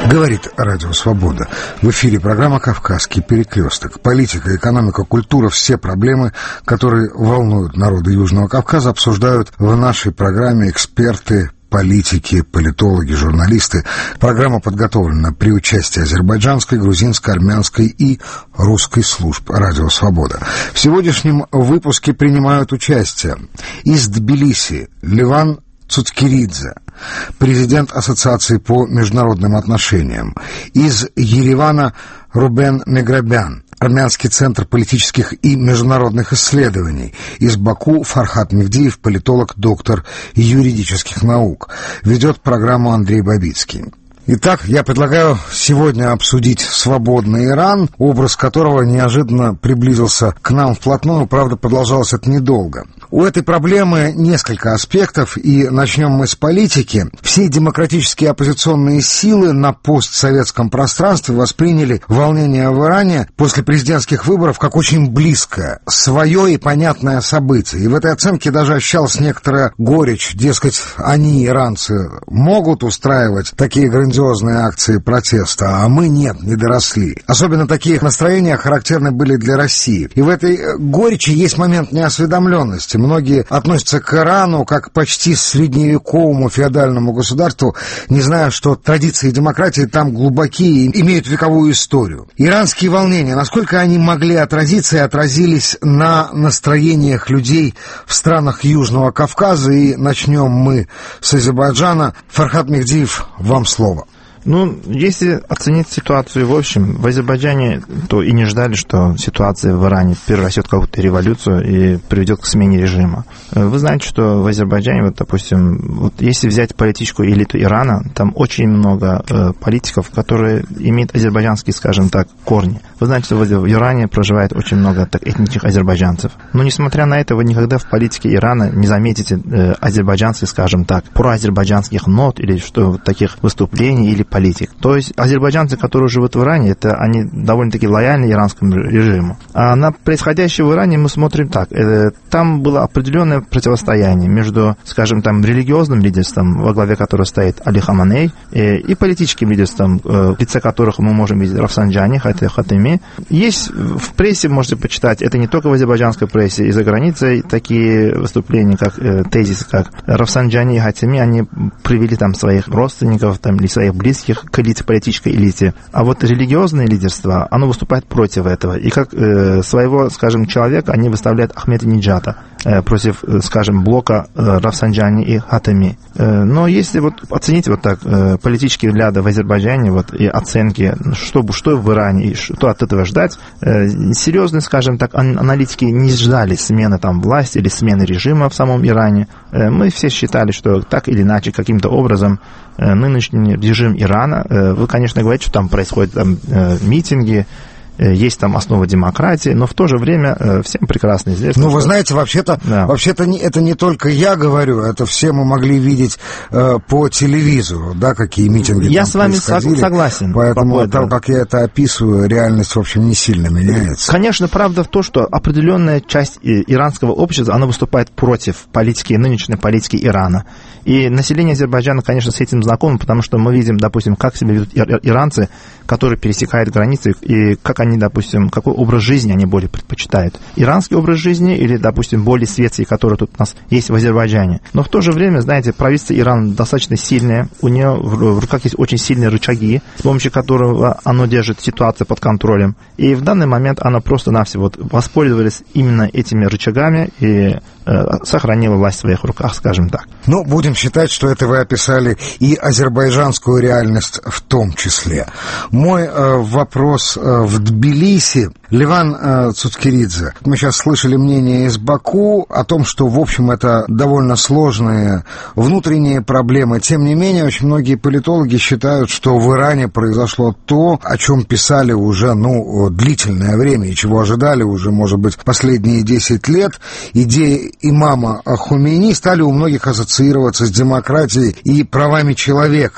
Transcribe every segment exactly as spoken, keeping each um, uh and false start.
Говорит Радио Свобода. В эфире программа «Кавказский перекресток». Политика, экономика, культура, все проблемы, которые волнуют народы Южного Кавказа, обсуждают в нашей программе эксперты, политики, политологи, журналисты. Программа подготовлена при участии азербайджанской, грузинской, армянской и русской служб Радио Свобода. В сегодняшнем выпуске принимают участие из Тбилиси Леван Цуцкиридзе, президент Ассоциации по международным отношениям, из Еревана Рубен Меграбян, Армянский центр политических и международных исследований, из Баку Фархат Мевдиев, политолог, доктор юридических наук. Ведет программу Андрей Бабицкий. Итак, я предлагаю сегодня обсудить свободный Иран, образ которого неожиданно приблизился к нам вплотную, правда, продолжалось это недолго. У этой проблемы несколько аспектов, и начнем мы с политики. Все демократические оппозиционные силы на постсоветском пространстве восприняли волнение в Иране после президентских выборов как очень близкое, свое и понятное событие. И в этой оценке даже ощущалась некоторая горечь, дескать, они, иранцы, могут устраивать такие грандиозные акции протеста, а мы нет, не доросли. Особенно такие настроения характерны были для России. И в этой горечи есть момент неосведомленности. Многие относятся к Ирану как к почти средневековому феодальному государству, не зная, что традиции демократии там глубокие и имеют вековую историю. Иранские волнения, насколько они могли отразиться и отразились на настроениях людей в странах Южного Кавказа? И начнем мы с Азербайджана. Фархат Мевдиев, вам слово. Ну, если оценить ситуацию в общем, в Азербайджане, то и не ждали, что ситуация в Иране перерастет в какую-то революцию и приведет к смене режима. Вы знаете, что в Азербайджане, вот, допустим, вот если взять политическую элиту Ирана, там очень много э, политиков, которые имеют азербайджанские, скажем так, корни. Вы знаете, что в Иране проживает очень много так, этнических азербайджанцев. Но, несмотря на это, вы никогда в политике Ирана не заметите э, азербайджанских, скажем так, проазербайджанских нот или что таких выступлений или политик. То есть азербайджанцы, которые живут в Иране, это они довольно-таки лояльны иранскому режиму. А на происходящее в Иране мы смотрим так. Э, там было определенное противостояние между, скажем, там, религиозным лидерством, во главе которого стоит Али Хаманей, э, и политическим лидерством, э, в лице которых мы можем видеть Рафсанджани, Хатеми. Есть в прессе, можете почитать, это не только в азербайджанской прессе, и за границей такие выступления, как э, тезисы, как Рафсанджани и Хатеми, они привели там своих родственников там, или своих близких к элите, политической элите. А вот религиозное лидерство, оно выступает против этого. И как э, своего, скажем, человека они выставляют Ахмединеджада э, против, э, скажем, блока э, Рафсанджани и Хатеми. Э, но если вот оценить вот так э, политические взгляды в Азербайджане вот, и оценки, что, что в Иране и что от этого ждать, э, серьезно, скажем так, аналитики не ждали смены там власти или смены режима в самом Иране. Э, мы все считали, что так или иначе, каким-то образом э, нынешний режим Ирана, вы, конечно, говорите, что там происходят там, митинги, есть там основа демократии, но в то же время всем прекрасно известно. Ну, вы что... знаете, вообще-то, да. вообще-то не, это не только я говорю, это все мы могли видеть э, по телевизору, да, какие митинги я там с вами сог- согласен. Поэтому по того, как я это описываю, реальность, в общем, не сильно меняется. Конечно, правда в том, что определенная часть иранского общества, она выступает против политики, нынешней политики Ирана. И население Азербайджана, конечно, с этим знакомо, потому что мы видим, допустим, как себя ведут иранцы, которые пересекают границы, и как они, допустим, какой образ жизни они более предпочитают. Иранский образ жизни или, допустим, более светский, который тут у нас есть в Азербайджане. Но в то же время, знаете, правительство Ирана достаточно сильное, у нее в руках есть очень сильные рычаги, с помощью которого оно держит ситуацию под контролем. И в данный момент оно просто-навсего вот воспользовалось именно этими рычагами и э, сохранило власть в своих руках, скажем так. Ну, будем считать, что это вы описали и азербайджанскую реальность в том числе. Мой э, вопрос э, в Тбилиси. Леван э, Цуцкиридзе. Мы сейчас слышали мнение из Баку о том, что, в общем, это довольно сложные внутренние проблемы. Тем не менее, очень многие политологи считают, что в Иране произошло то, о чем писали уже, ну, длительное время, и чего ожидали уже, может быть, последние десять лет. Идеи имама Хомейни стали у многих ассоциироваться с демократией и правами человека.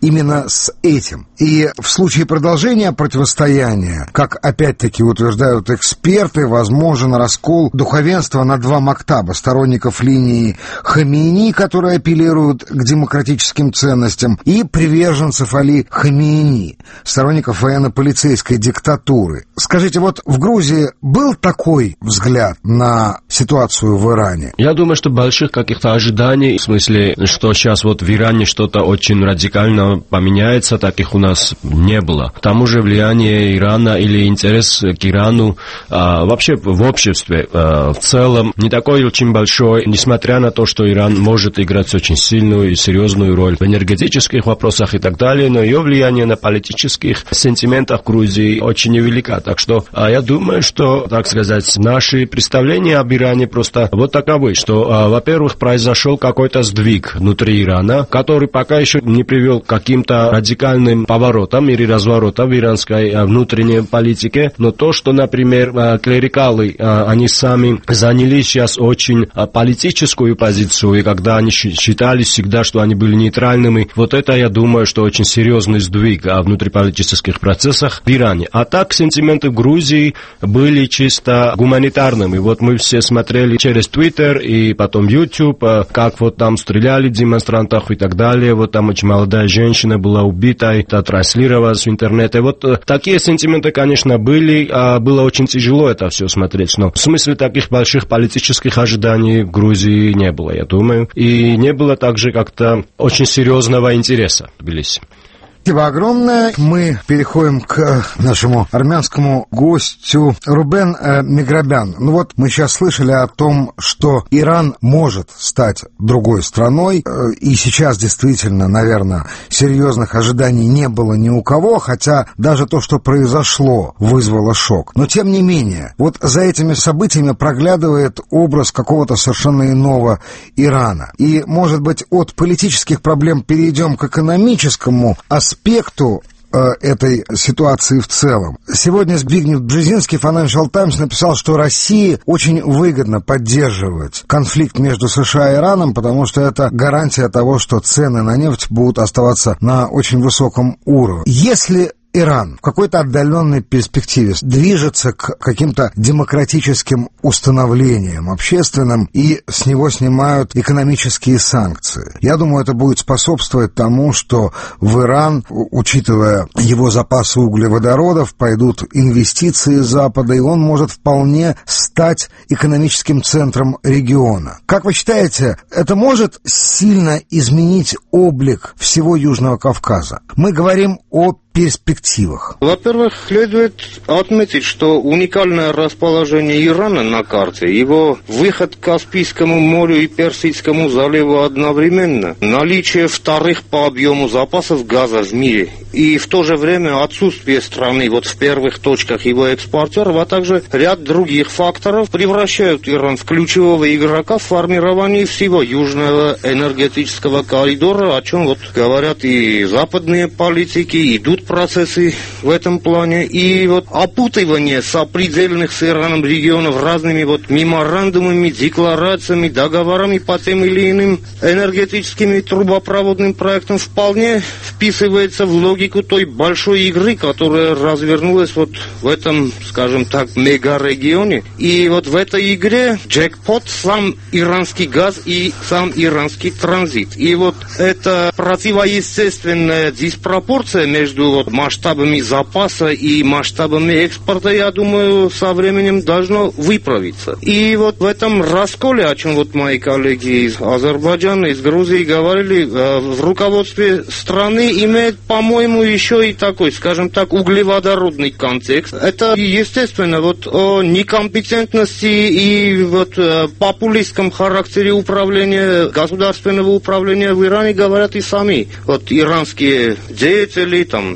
именно с этим. И в случае продолжения противостояния, как опять-таки утверждают эксперты, возможен раскол духовенства на два мактаба: сторонников линии Хамейни, которые апеллируют к демократическим ценностям, и приверженцев Али Хамейни, сторонников военно-полицейской диктатуры. Скажите, вот в Грузии был такой взгляд на ситуацию в Иране? Я думаю, что больших каких-то ожиданий, в смысле, что сейчас вот в Иране что-то очень радикально поменяется, таких у нас не было. К тому же влияние Ирана или интерес к Ирану а, вообще в обществе а, в целом не такой очень большой, несмотря на то, что Иран может играть очень сильную и серьезную роль в энергетических вопросах и так далее, но ее влияние на политических сентиментах Грузии очень невелика. Так что а, я думаю, что, так сказать, наши представления об Иране просто вот таковы, что, а, во-первых, произошел какой-то сдвиг внутри Ирана, который пока еще не привел к каким-то радикальным поворотам или разворотам в иранской а, внутренней политике, но то, что, например, а, клерикалы, а, они сами заняли сейчас очень а, политическую позицию, и когда они считали всегда, что они были нейтральными, вот это, я думаю, что очень серьезный сдвиг а, внутриполитических процессах в Иране. А так, сентименты в Грузии были чисто гуманитарными. Вот мы все смотрели через Twitter и потом YouTube, а, как вот там стреляли в демонстрантах и так далее. Вот там очень молодая женщина была убита, это транслировалось в интернете. Вот а, такие сентименты, конечно, были, а было очень тяжело это все смотреть. Но в смысле таких больших политических ожиданий в Грузии не было, я думаю. И не было также как-то очень серьезного интереса в Тбилиси. Спасибо огромное. Мы переходим к нашему армянскому гостю Рубен э, Миграбян. Ну вот мы сейчас слышали о том, что Иран может стать другой страной, э, и сейчас действительно, наверное, серьезных ожиданий не было ни у кого, хотя даже то, что произошло, вызвало шок. Но тем не менее, вот за этими событиями проглядывает образ какого-то совершенно иного Ирана. И, может быть, от политических проблем перейдем к экономическому аспекту, аспекту э, этой ситуации в целом. Сегодня Збигнев Бжезинский, Financial Times, написал, что России очень выгодно поддерживать конфликт между США и Ираном, потому что это гарантия того, что цены на нефть будут оставаться на очень высоком уровне. Если Иран в какой-то отдаленной перспективе движется к каким-то демократическим установлениям общественным, и с него снимают экономические санкции, я думаю, это будет способствовать тому, что в Иран, учитывая его запасы углеводородов, пойдут инвестиции Запада, и он может вполне стать экономическим центром региона. Как вы считаете, это может сильно изменить облик всего Южного Кавказа? Мы говорим о перспективах. Во-первых, следует отметить, что уникальное расположение Ирана на карте, его выход к Каспийскому морю и Персидскому заливу одновременно, наличие вторых по объему запасов газа в мире и в то же время отсутствие страны вот в первых точках его экспортеров, а также ряд других факторов превращают Иран в ключевого игрока в формировании всего южного энергетического коридора, о чем вот говорят и западные политики, идут процессы в этом плане, и вот опутывание сопредельных с Ираном регионов разными вот меморандумами, декларациями, договорами по тем или иным энергетическим и трубопроводным проектам вполне вписывается в логику той большой игры, которая развернулась вот в этом, скажем так, мегарегионе. И вот в этой игре джекпот сам иранский газ и сам иранский транзит. И вот эта противоестественная диспропорция между вот масштабами запаса и масштабами экспорта, я думаю, со временем должно выправиться. И вот в этом расколе, о чем вот мои коллеги из Азербайджана, из Грузии говорили, в руководстве страны имеет, по-моему, еще и такой, скажем так, углеводородный контекст. Это, естественно, вот о некомпетентности и вот популистском характере управления, государственного управления в Иране говорят и сами. Вот иранские деятели, там,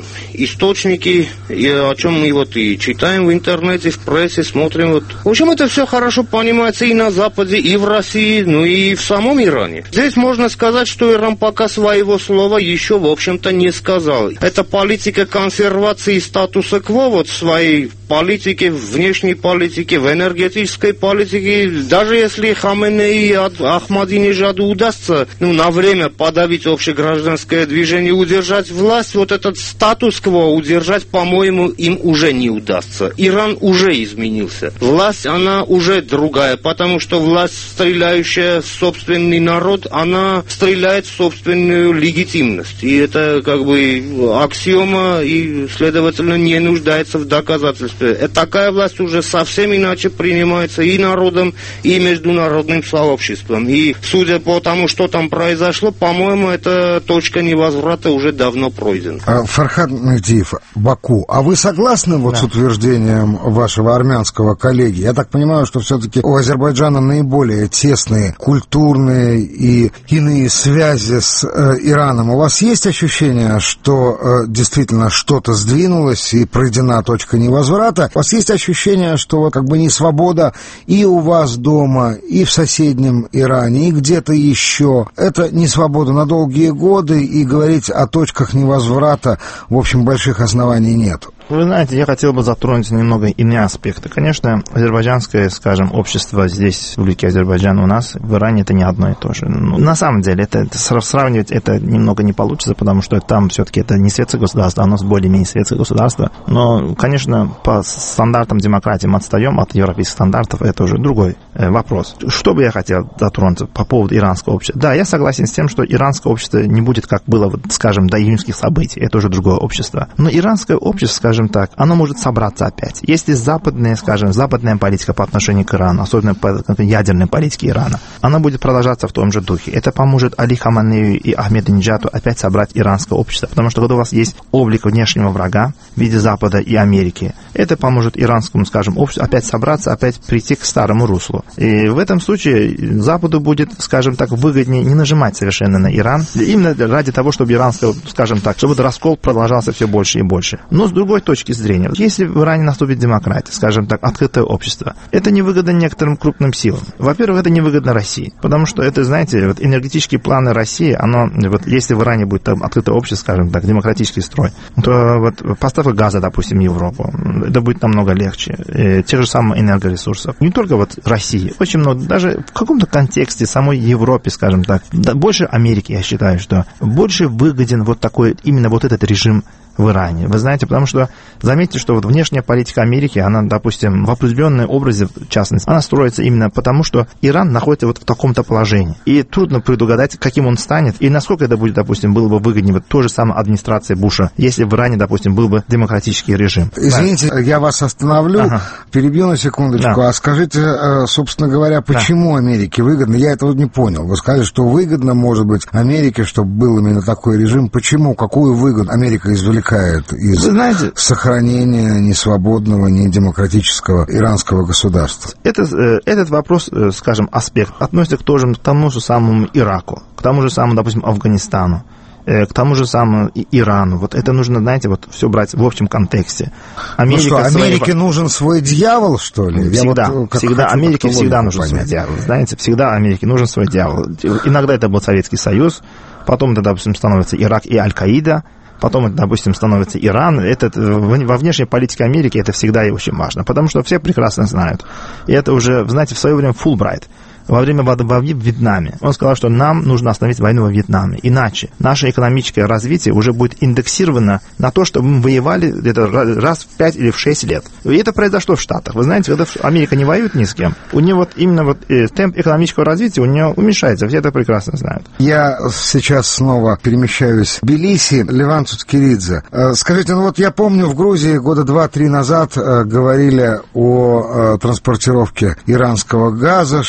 источники, и о чем мы вот и читаем в интернете, в прессе, смотрим. Вот. В общем, это все хорошо понимается и на Западе, и в России, ну и в самом Иране. Здесь можно сказать, что Иран пока своего слова еще, в общем-то, не сказал. Это политика консервации статуса кво вот в своей политике, внешней политике, в энергетической политике. Даже если Хаменеи и Ахмадинежаду удастся ну, на время подавить общегражданское движение, удержать власть, вот этот статус-кво удержать, по-моему, им уже не удастся. Иран уже изменился. Власть, она уже другая, потому что власть, стреляющая в собственный народ, она стреляет в собственную легитимность. И это как бы аксиома, и, следовательно, не нуждается в доказательстве. Такая власть уже совсем иначе принимается и народом, и международным сообществом. И, судя по тому, что там произошло, по-моему, эта точка невозврата уже давно пройдена. Фархад Мехдиев, Баку, а вы согласны вот да. с утверждением вашего армянского коллеги? Я так понимаю, что все-таки у Азербайджана наиболее тесные культурные и иные связи с э, Ираном. У вас есть ощущение, что э, действительно что-то сдвинулось и пройдена точка невозврата? У вас есть ощущение, что вот, как бы не свобода и у вас дома, и в соседнем Иране, и где-то еще? Это не свобода на долгие годы, и говорить о точках невозврата, в общем, больших оснований нет. Вы знаете, я хотел бы затронуть немного иные аспекты. Конечно, азербайджанское, скажем, общество здесь, в Республике Азербайджан, у нас, в Иране это не одно и то же. Ну, на самом деле, это, это сравнивать это немного не получится, потому что там все-таки это не светское государство, оно более-менее светское государство. Но, конечно, по стандартам демократии мы отстаем от европейских стандартов, это уже другой э, вопрос. Что бы я хотел затронуть по поводу иранского общества? Да, я согласен с тем, что иранское общество не будет, как было, вот, скажем, до июньских событий, это уже другое общество. Но иранское общество, скажем, так, оно может собраться опять. Если западная, скажем, западная политика по отношению к Ирану, особенно по ядерной политике Ирана, она будет продолжаться в том же духе. Это поможет Али Хаманею и Ахмадинеджаду опять собрать иранское общество, потому что когда у вас есть облик внешнего врага в виде Запада и Америки, это поможет иранскому, скажем, обществу опять собраться, опять прийти к старому руслу. И в этом случае Западу будет, скажем так, выгоднее не нажимать совершенно на Иран, именно ради того, чтобы иранское, скажем так, чтобы раскол продолжался все больше и больше. Но с другой точки зрения, если в Иране наступит демократия, скажем так, открытое общество, это невыгодно некоторым крупным силам. Во-первых, это невыгодно России, потому что это, знаете, вот энергетические планы России, оно, вот если в Иране будет там открытое общество, скажем так, демократический строй, то вот поставка газа, допустим, в Европу, это будет намного легче. И те же самые энергоресурсов. Не только вот России, очень много, даже в каком-то контексте самой Европе, скажем так, да, больше Америки, я считаю, что больше выгоден вот такой, именно вот этот режим в Иране. Вы знаете, потому что заметьте, что вот внешняя политика Америки, она, допустим, в определенной образе, в частности, она строится именно потому, что Иран находится вот в таком-то положении. И трудно предугадать, каким он станет, и насколько это будет, допустим, было бы выгоднее вот той же самой администрации Буша, если в Иране, допустим, был бы демократический режим. Извините, да. я вас остановлю, ага. перебью на секундочку. Да. А скажите, собственно говоря, почему да. Америке выгодно? Я этого не понял. Вы сказали, что выгодно, может быть, Америке, чтобы был именно такой режим. Почему? Какую выгоду Америка извлекает из знаете, сохранения несвободного, недемократического иранского государства? Это, этот вопрос, скажем, аспект относится к, тоже, к тому же самому Ираку, к тому же самому, допустим, Афганистану, к тому же самому Ирану. Вот это нужно, знаете, вот все брать в общем контексте. Америка, ну что, Америке своей... нужен свой дьявол, что ли? Всегда, вот всегда. Америке всегда нужен понять. свой дьявол. Знаете, всегда Америке нужен свой дьявол. Иногда это был Советский Союз, потом это, допустим, становится Ирак и Аль-Каида, потом это, допустим, становится Иран. Это, во внешней политике Америки это всегда и очень важно, потому что все прекрасно знают. И это уже, знаете, в свое время Фулбрайт, во время войны в Вьетнаме, он сказал, что нам нужно остановить войну во Вьетнаме. Иначе наше экономическое развитие уже будет индексировано на то, чтобы мы воевали где-то раз в пять или в шесть лет. И это произошло в Штатах. Вы знаете, когда Америка не воюет ни с кем, у нее вот именно вот темп экономического развития у нее уменьшается. Все это прекрасно знают. Я сейчас снова перемещаюсь в Тбилиси. Леван Цуткиридзе. Скажите, ну вот я помню, в Грузии года два-три назад говорили о транспортировке иранского газа, что это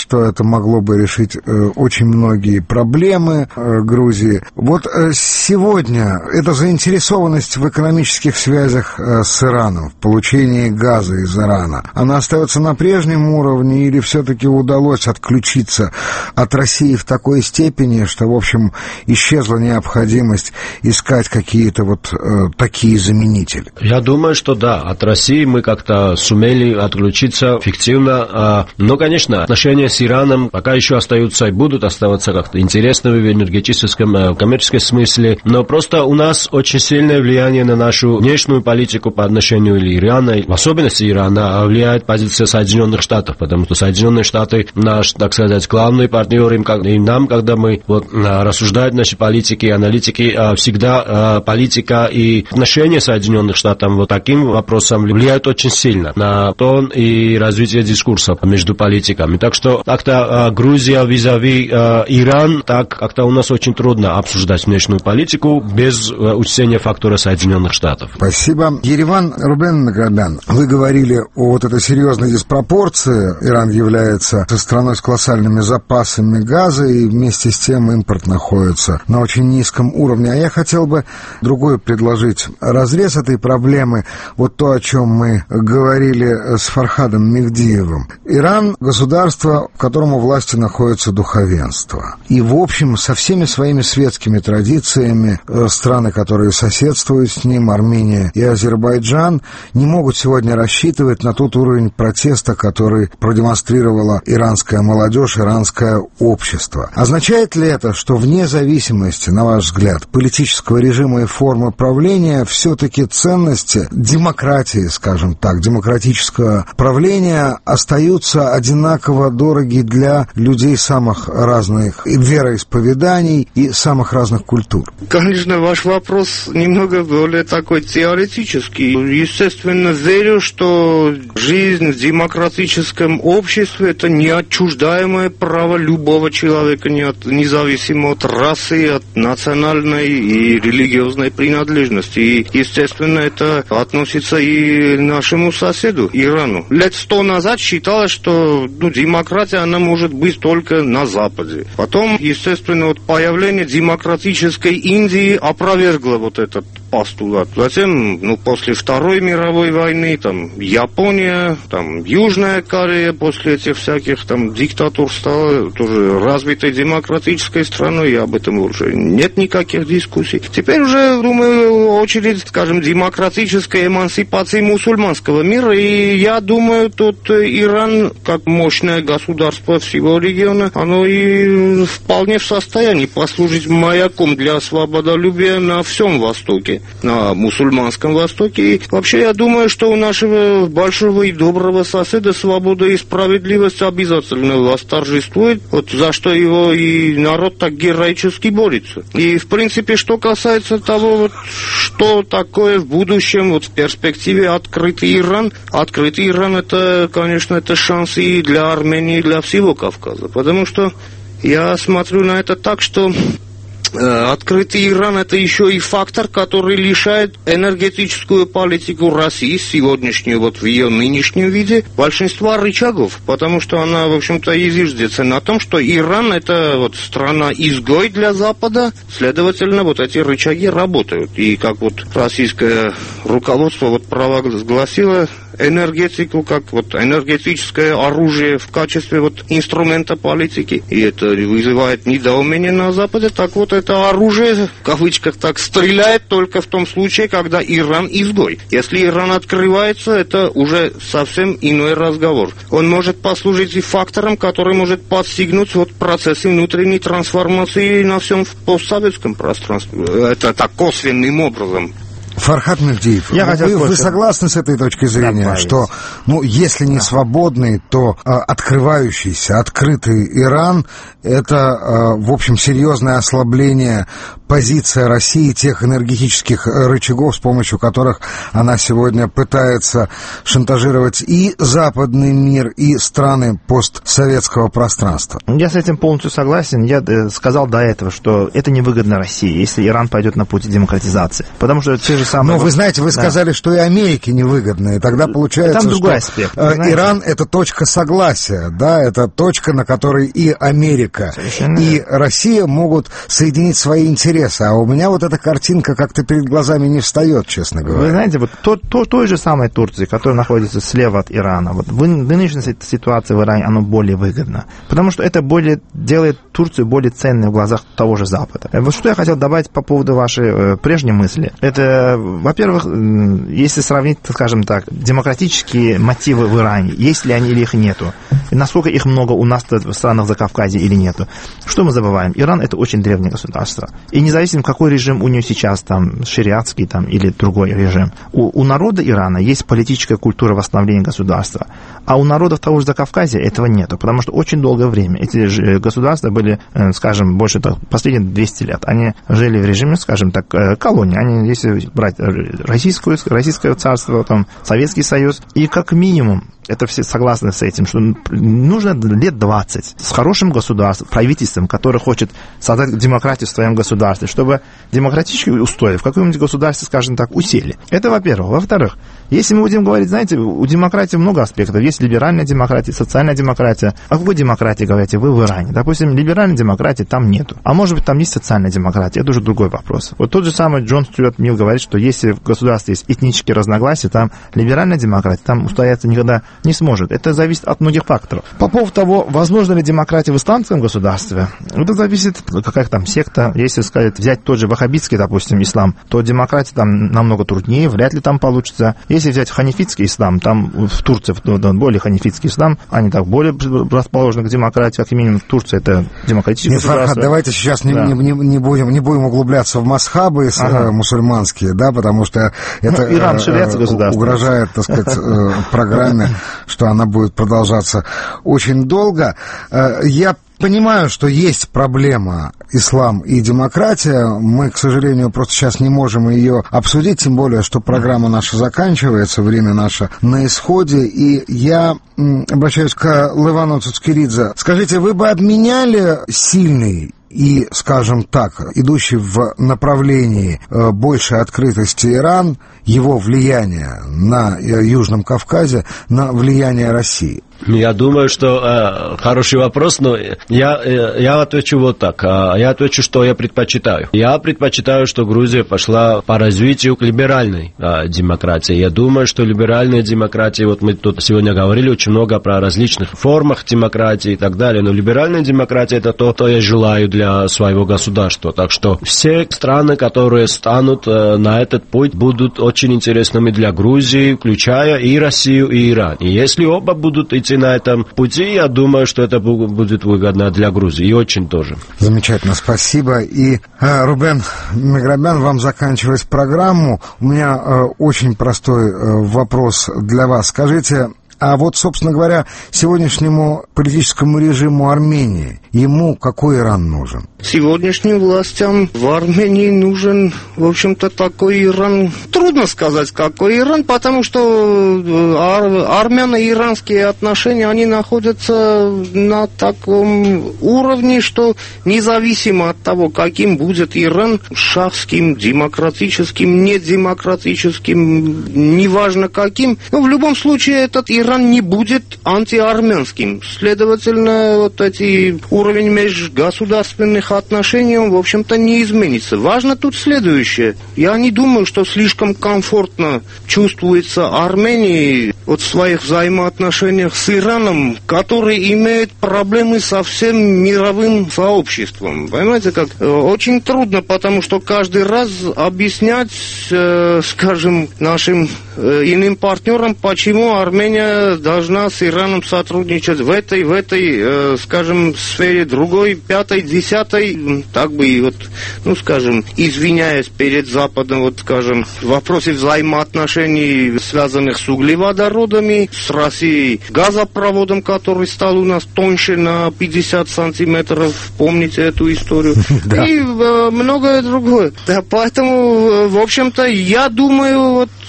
могло бы решить очень многие проблемы Грузии. Вот сегодня эта заинтересованность в экономических связях с Ираном, в получении газа из Ирана, она остается на прежнем уровне или все-таки удалось отключиться от России в такой степени, что, в общем, исчезла необходимость искать какие-то вот э, такие заменители? Я думаю, что да, от России мы как-то сумели отключиться эффективно. Но, конечно, отношения с Ираном пока еще остаются и будут оставаться как-то интересными в энергетическом, в коммерческом смысле. Но просто у нас очень сильное влияние на нашу внешнюю политику по отношению к Ирану, в особенности Ирана, влияет позиция Соединенных Штатов, потому что Соединенные Штаты наш, так сказать, главный партнер им, и нам, когда мы вот, рассуждаем наши политики, аналитики, всегда политика и отношения Соединенных Штатов вот таким вопросом влияют очень сильно на тон и развитие дискурса между политиками. Так что как-то Грузия визави Иран, так как-то у нас очень трудно обсуждать внешнюю политику без учтения фактора Соединенных Штатов. Спасибо. Ереван Рубен Награбян, вы говорили о вот этой серьезной диспропорции. Иран является страной с колоссальными запасами газа, и вместе с тем импорт находится на очень низком уровне. А я хотел бы другой предложить разрез этой проблемы. Вот то, о чем мы говорили с Фархадом Мехдиевым. Иран — государство, в котором у власти находится духовенство. И, в общем, со всеми своими светскими традициями страны, которые соседствуют с ним, Армения и Азербайджан, не могут сегодня рассчитывать на тот уровень протеста, который продемонстрировала иранская молодежь, иранское общество. Означает ли это, что вне зависимости, на ваш взгляд, политического режима и формы правления, все-таки ценности демократии, скажем так, демократического правления остаются одинаково дороги для людей самых разных вероисповеданий и самых разных культур? Конечно, ваш вопрос немного более такой теоретический. Естественно, верю, что жизнь в демократическом обществе — это неотчуждаемое право любого человека, независимо от расы, от национальной и религиозной принадлежности. И, естественно, это относится и к нашему соседу, Ирану. Лет сто назад считалось, что ну, демократия, она может быть только на Западе. Потом, естественно, вот появление демократической Индии опровергло вот этот постулат. Затем, ну, после Второй мировой войны, там, Япония, там, Южная Корея после этих всяких, там, диктатур стала тоже развитой демократической страной, и об этом уже нет никаких дискуссий. Теперь уже, думаю, очередь, скажем, демократической эмансипации мусульманского мира, и я думаю, тут Иран, как мощное государство всего региона, оно и вполне в состоянии послужить маяком для свободолюбия на всем Востоке, на мусульманском Востоке. И вообще я думаю, что у нашего большого и доброго соседа свобода и справедливость обязательно восторжествует, вот за что его и народ так героически борется. И в принципе, что касается того, вот, что такое в будущем, вот в перспективе открытый Иран, открытый Иран — это, конечно, это шанс и для Армении, и для всего Кавказа, потому что я смотрю на это так, что открытый Иран — это еще и фактор, который лишает энергетическую политику России, сегодняшнюю, вот в ее нынешнем виде, большинства рычагов, потому что она, в общем-то, и зиждется на том, что Иран — это вот страна-изгой для Запада, следовательно, вот эти рычаги работают. И как вот российское руководство вот провозгласило энергетику как вот энергетическое оружие в качестве вот инструмента политики, и это вызывает недоумение на Западе, так вот это оружие, в кавычках так, стреляет только в том случае, когда Иран изгой. Если Иран открывается, это уже совсем иной разговор. Он может послужить и фактором, который может подстегнуть вот процессы внутренней трансформации на всем постсоветском пространстве. Это так косвенным образом. Фархад Мехдиев, Я вы, вы согласны с этой точки зрения, добавить. Что, ну, если не да. свободный, то а, открывающийся, открытый Иран — это, а, в общем, серьезное ослабление позиции России, тех энергетических рычагов, с помощью которых она сегодня пытается шантажировать и западный мир, и страны постсоветского пространства? Я с этим полностью согласен. Я сказал до этого, что это невыгодно России, если Иран пойдет на путь демократизации. Потому что те же самое... Но вы знаете, вы сказали, да. что и Америке невыгодно, и тогда получается, там другой что аспект, Иран — это точка согласия, да, это точка, на которой и Америка, совершенно и верно. Россия могут соединить свои интересы, а у меня вот эта картинка как-то перед глазами не встает, честно говоря. Вы знаете, вот то, то, той же самой Турции, которая находится слева от Ирана, вот в нынешней ситуации в Иране оно более выгодно, потому что это более делает Турцию более ценной в глазах того же Запада. Вот что я хотел добавить по поводу вашей э, прежней мысли. Это, во-первых, э, если сравнить, скажем так, демократические мотивы в Иране, есть ли они или их нету, и насколько их много у нас в странах Закавказья или нету. Что мы забываем? Иран — это очень древнее государство. И независимо, какой режим у нее сейчас, там, шариатский там, или другой режим, у, у народа Ирана есть политическая культура восстановления государства. А у народов того же Закавказья этого нету, потому что очень долгое время эти государства были, скажем, больше так, последние двести лет. Они жили в режиме, скажем так, колонии. Они, если брать российскую, российское царство, там, Советский Союз, и как минимум, это все согласны с этим, что нужно лет двадцать с хорошим государством, правительством, которое хочет создать демократию в своем государстве, чтобы демократические устои в каком-нибудь государстве, скажем так, усели. Это во-первых. Во-вторых, если мы будем говорить, знаете, у демократии много аспектов. Есть либеральная демократия, социальная демократия. О какой демократии говорите вы в Иране? Допустим, либеральной демократии там нету. А может быть, там есть социальная демократия. Это уже другой вопрос. Вот тот же самый Джон Стюарт Милл говорит, что если в государстве есть этнические разногласия, там либеральная демократия, там устояться никогда не сможет. Это зависит от многих факторов. По поводу того, возможно ли демократия в исламском государстве, это зависит, какая там секта. Если сказать, взять тот же ваххабитский, допустим, ислам, то демократия там намного труднее, вряд ли там получится. Если взять ханифитский ислам, там в Турции более ханифитский ислам, они так более расположены к демократии, как минимум в Турции это демократическое Нет, государство. Фархад, давайте сейчас не, да. не, не, не, будем, не будем углубляться в масхабы ага. мусульманские, да, потому что это ну, Иран, э, угрожает, так сказать, программе, что она будет продолжаться очень долго. Я понимаю, что есть проблема ислам и демократия. Мы, к сожалению, просто сейчас не можем ее обсудить, тем более, что программа наша заканчивается, время наше на исходе. И я обращаюсь к Левану Цуцкеридзе. Скажите, вы бы обменяли сильный и, скажем так, идущий в направлении большей открытости Иран, его влияние на Южном Кавказе, на влияние России? Я думаю, что э, хороший вопрос, но я, э, я отвечу вот так. Э, я отвечу, что я предпочитаю. Я предпочитаю, что Грузия пошла по развитию к либеральной э, демократии. Я думаю, что либеральная демократия, вот мы тут сегодня говорили очень много про различных формах демократии и так далее, но либеральная демократия — это то, что я желаю для своего государства. Так что все страны, которые станут э, на этот путь, будут очень интересными для Грузии, включая и Россию, и Иран. И если оба будут идти на этом пути, я думаю, что это будет выгодно для Грузии. И очень тоже. Замечательно, спасибо. И, э, Рубен Меграбян, вам заканчивать программу. У меня э, очень простой э, вопрос для вас. Скажите, а вот, собственно говоря, сегодняшнему политическому режиму Армении, ему какой Иран нужен? Сегодняшним властям в Армении нужен, в общем-то, такой Иран. Трудно сказать, какой Иран, потому что ар- армяно-иранские отношения, они находятся на таком уровне, что независимо от того, каким будет Иран, шахским, демократическим, недемократическим, неважно каким, но в любом случае этот Иран не будет антиармянским. Следовательно, вот эти уровень межгосударственных отношений, он, в общем-то, не изменится. Важно тут следующее. Я не думаю, что слишком комфортно чувствуется Армении вот в своих взаимоотношениях с Ираном, который имеет проблемы со всем мировым сообществом. Понимаете, как? Очень трудно, потому что каждый раз объяснять, э, скажем, нашим э, иным партнерам, почему Армения должна с Ираном сотрудничать в этой, в этой, э, скажем, сфере, другой, пятой, десятой, так бы и вот, ну, скажем, извиняясь перед Западом, вот, скажем, в вопросе взаимоотношений, связанных с углеводородами, с Россией, газопроводом, который стал у нас тоньше на пятьдесят сантиметров, помните эту историю, и многое другое. Да, поэтому, в общем-то, я думаю, вот,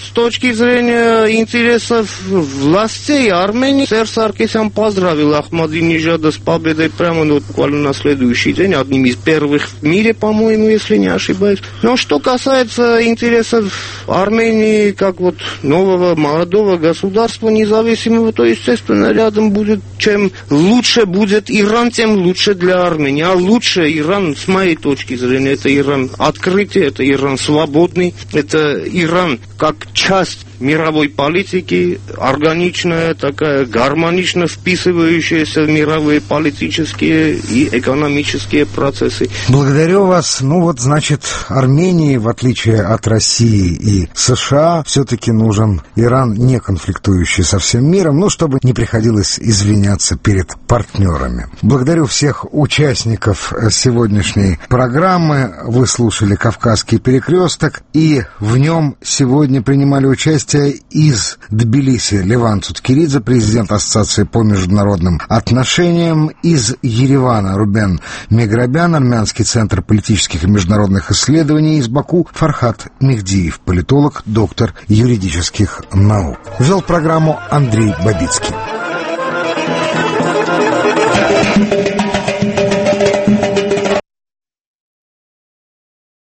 с точки зрения интересов властей Армении, Серж Саркисян поздравил Ахмадинежада с победой прямо ну, буквально на следующий день, одним из первых в мире, по-моему, если не ошибаюсь. Но что касается интересов Армении, как вот нового молодого государства независимого, то, естественно, рядом будет, чем лучше будет Иран, тем лучше для Армении. А лучше Иран, с моей точки зрения, это Иран открытый, это Иран свободный, это Иран как часть мировой политики, органичная, такая гармонично вписывающаяся в мировые политические и экономические процессы. Благодарю вас. Ну вот, значит, Армении, в отличие от России и США, все-таки нужен Иран, не конфликтующий со всем миром, но чтобы не приходилось извиняться перед партнерами. Благодарю всех участников сегодняшней программы. Вы слушали «Кавказский перекресток», и в нем сегодня принимали участие из Тбилиси Леван Цуткиридзе, президент Ассоциации по международным отношениям, из Еревана Рубен Меграбян, Армянский центр политических и международных исследований, из Баку Фархат Мехдиев, политолог, доктор юридических наук. Вел программу Андрей Бабицкий.